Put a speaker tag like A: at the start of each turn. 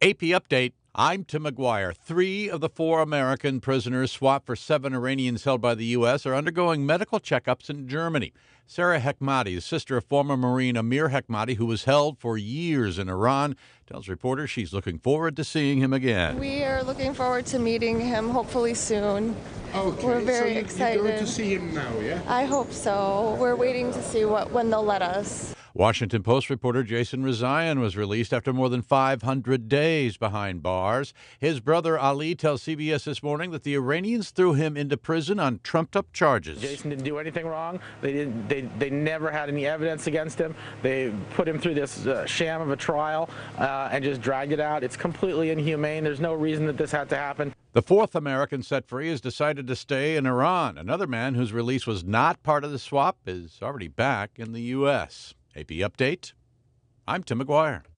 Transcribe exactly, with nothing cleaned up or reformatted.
A: A P Update. I'm Tim McGuire. Three of the four American prisoners swapped for seven Iranians held by the U S are undergoing medical checkups in Germany. Sarah Hekmati, the sister of former Marine Amir Hekmati, who was held for years in Iran, tells reporters she's looking forward to seeing him again.
B: We are looking forward to meeting him hopefully soon.
C: Okay,
B: We're very
C: so you,
B: excited.
C: You're going to see him now, yeah?
B: I hope so. We're waiting to see what when they'll let us.
A: Washington Post reporter Jason Rezaian was released after more than five hundred days behind bars. His brother Ali tells C B S This Morning that the Iranians threw him into prison on trumped-up charges.
D: Jason didn't do anything wrong. They didn't. They they never had any evidence against him. They put him through this uh, sham of a trial uh, and just dragged it out. It's completely inhumane. There's no reason that this had to happen.
A: The fourth American set free has decided to stay in Iran. Another man whose release was not part of the swap is already back in the U S A P Update. I'm Tim McGuire.